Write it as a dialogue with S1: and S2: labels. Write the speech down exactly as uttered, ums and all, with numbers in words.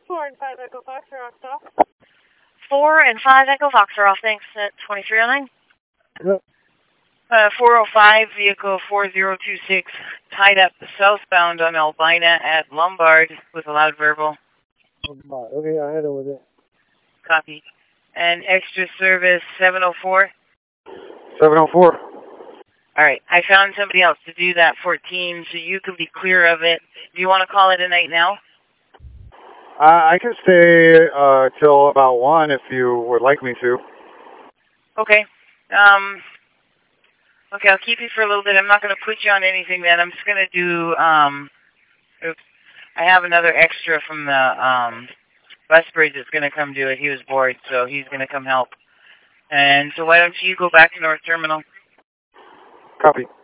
S1: Four and five Echo Fox are off stop.
S2: Four and five Echo Fox are off, thanks, at twenty-three oh nine.
S1: Yep.
S3: Uh, four oh five, vehicle four zero two six, tied up southbound on Albina at Lombard with a loud verbal.
S1: Okay, I had it with it.
S3: Copy. And extra service seven oh four?
S1: seven oh four.
S3: All right, I found somebody else to do that fourteen, so you can be clear of it. Do you want to call it a night now?
S1: Uh, I can stay uh, till about one if you would like me to.
S3: Okay. Um, okay, I'll keep you for a little bit. I'm not going to put you on anything then. I'm just going to do, um, oops, I have another extra from the um, bus bridge that's going to come do it. He was bored, so he's going to come help. And so why don't you go back to North Terminal?
S1: Copy.